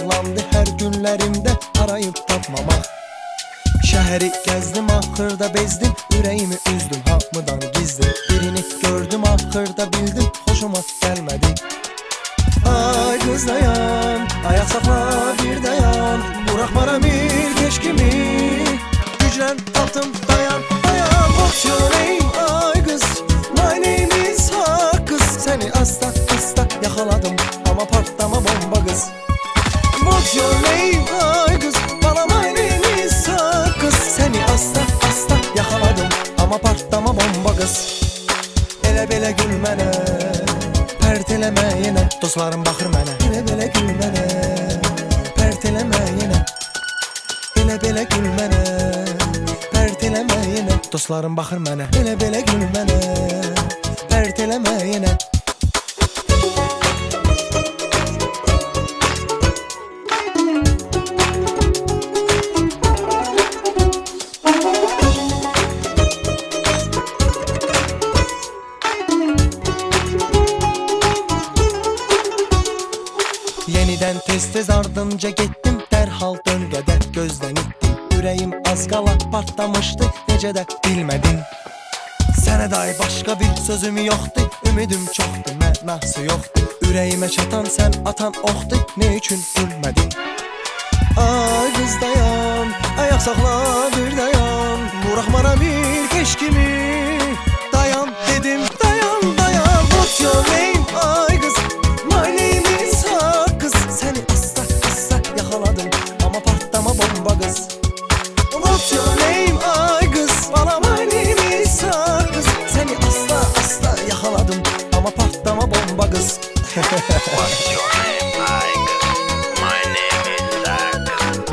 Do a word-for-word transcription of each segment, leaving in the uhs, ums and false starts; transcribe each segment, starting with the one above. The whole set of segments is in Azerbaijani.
bağlandı hər günlərimdə arayıb tapmamaq. Şəhəri gəzdim, axırda bezdim, ürəyimi üzdüm hamıdan gizli. Birini gördüm, axırda bildim, xoşuma gəlmədi. Ay qız dayan, ayaq saxla bir dayan, buraxmara bir keşkimi, güclən tapdım dayan, dayan. What's your name ay qız, my name is Hakkız. Səni asta asta yaxaladım, amma partlama bomba qız. What's your name ay qız, bana my name is Hakkız. Səni asta asta yaxaladım, amma partlama bomba qız. Elə belə gül mənə, pərt eləmə yenə, dostlarım baxır mənə. Elə belə gül mənə, pərt eləmə yenə. Elə belə gül mənə, pərt eləmə yenə, dostlarım baxır mənə. Elə belə gül mənə, pərt eləmə yenə. Yenidən tez-tez ardınca getdim, dərhal dön qədər gözdən itdim. Ürəyim az qala partlamışdı, necə də bilmədim. Sənə dair başqa bir sözüm yoxdur, ümidim çoxdur, mənası yoxdur. Ürəyimə çatan sən atan oxdur, ne üçün gülmədin? Ay qız dayan, ayaq saxla bir dayan, buraxmara bir keşkimi, dayan dedim dayan dayan. What's your name ay qız, my name is Hakkız. Səni asta asta yaxaladım, amma partlama bomba qız. What's your name ay qız, bana my name is Hakkız. Səni asta asta yaxaladım, amma partlama bomba qız. What's your name ay qız, my name is Hakkız.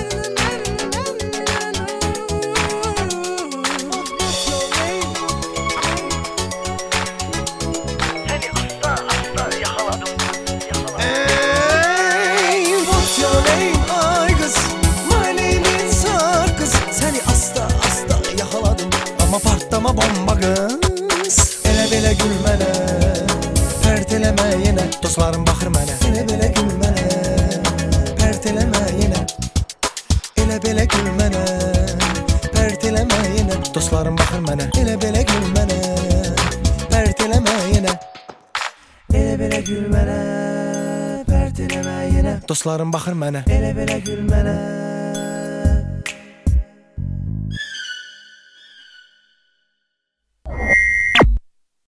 Səni asta asta yaxaladım, yaxaladım. Hey, what's your name ay qız, my name is Hakkız. Səni asta asta yaxaladım, amma partlama bomba qız. Elə belə gül mənə, pərt eləmə yenə, dostlarım baxır mənə. Elə belə gül mənə, pərt eləmə yenə. Elə belə gül mənə, pərt eləmə yenə, dostlarım baxır mənə. Elə belə gül mənə, pərt eləmə yenə. Elə belə gül mənə, pərt eləmə yenə, dostlarım baxır mənə. Elə belə gül mənə.